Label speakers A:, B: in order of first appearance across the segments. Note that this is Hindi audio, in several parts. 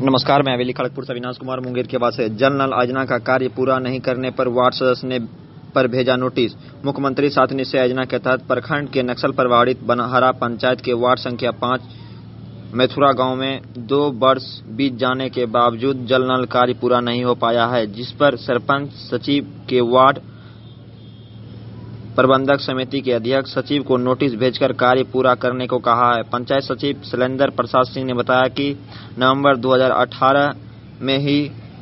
A: नमस्कार, मैं हवेली खड़गपुर से अविनाश कुमार मुंगेर के बाद से। जल नल योजना का कार्य पूरा नहीं करने पर वार्ड सदस्य ने पर भेजा नोटिस। मुख्यमंत्री 7 निश्चय योजना के तहत प्रखंड के नक्सल प्रभावित बनहरा पंचायत के वार्ड संख्या 5 मैथुरा गांव में 2 वर्ष बीत जाने के बावजूद जल नल कार्य पूरा नहीं हो पाया है, जिस पर सरपंच, सचिव के वार्ड प्रबंधक समिति के अध्यक्ष सचिव को नोटिस भेजकर कार्य पूरा करने को कहा है। पंचायत सचिव शैलेंद्र प्रसाद सिंह ने बताया कि नवंबर 2018 में ही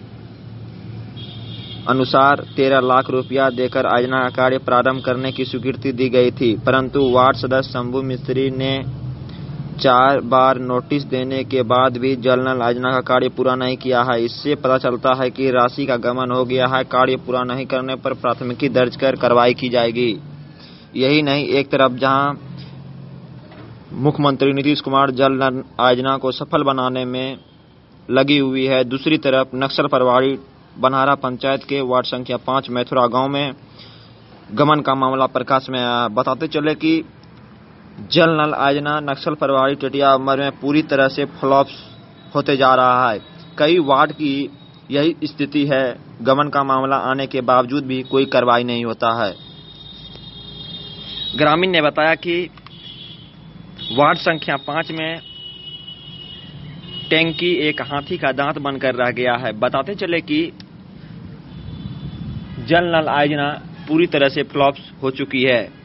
A: अनुसार 13 लाख रुपया देकर योजना का कार्य प्रारंभ करने की स्वीकृति दी गई थी, परंतु वार्ड सदस्य शंभू मिस्त्री ने 4 बार नोटिस देने के बाद भी जल नल योजना का कार्य पूरा नहीं किया है। इससे पता चलता है कि राशि का गबन हो गया है। कार्य पूरा नहीं करने पर प्राथमिकी दर्ज कर कार्रवाई की जाएगी। यही नहीं, एक तरफ जहां मुख्यमंत्री नीतीश कुमार जल नल योजना को सफल बनाने में लगी हुई है, दूसरी तरफ नक्सल प्रभावित बनहरा पंचायत के वार्ड संख्या 5 मैथुरा गांव में गबन का मामला प्रकाश में आया। बताते चले कि जल नल योजना नक्सल प्रभावित टेटिया उम्र में पूरी तरह से फ्लॉप होते जा रहा है। कई वार्ड की यही स्थिति है। गबन का मामला आने के बावजूद भी कोई कार्रवाई नहीं होता है। ग्रामीण ने बताया कि वार्ड संख्या 5 में टैंकी एक हाथी का दांत बनकर रह गया है। बताते चले कि जल नल योजना पूरी तरह से फ्लॉप हो चुकी है।